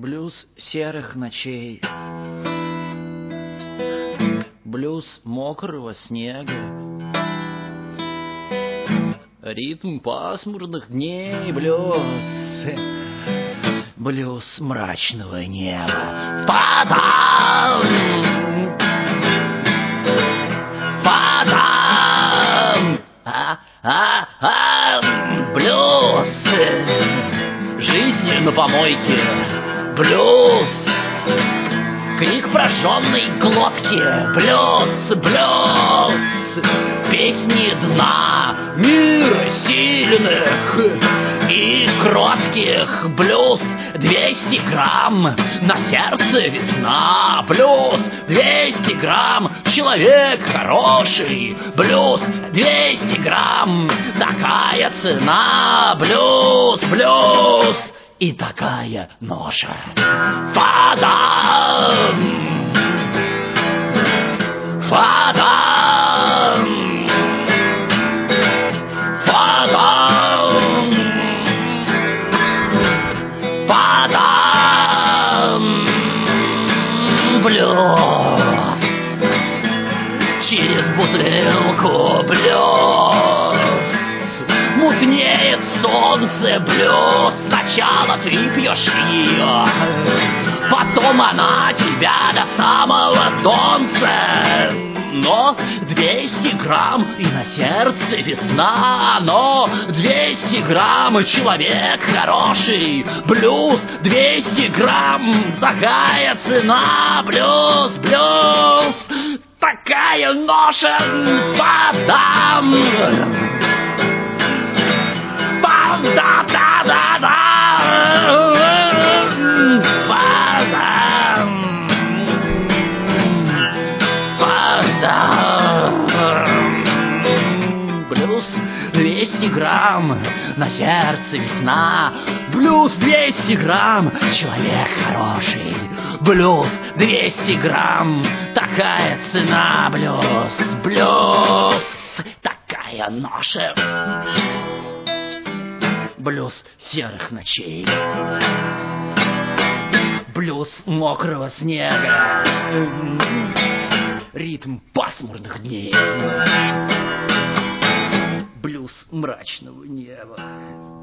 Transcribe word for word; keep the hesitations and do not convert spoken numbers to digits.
Блюз серых ночей, блюз мокрого снега, ритм пасмурных дней, блюз, блюз мрачного неба. Падам! Падам! А, а, а, блюз! Жизнь на помойке, блюз! Крик прожженной глотки, блюз, блюз! Песни дна мира сильных и кротких, блюз, двести грамм, на сердце весна, блюз, двести грамм, человек хороший, блюз, двести грамм, такая цена, блюз, блюз, и такая ноша. Фадам! Фадам! Фадам! Фадам! Блюз! Через бутылку блюз! Мутнеет солнце, блюз! Сначала ты пьешь ее, потом она тебя до самого донца. Но двести грамм, и на сердце весна. Но двести грамм, человек хороший, блюз, двести грамм, такая цена, блюз, блюз, такая ноша, падам. Па-да-да-да-да! Падам! Падам! Блюз двести грамм, на сердце весна. Блюз двести грамм, человек хороший. Блюз двести грамм, такая цена. Блюз, блюз, такая ноша. Блюз серых ночей, блюз мокрого снега, ритм пасмурных дней, блюз мрачного неба.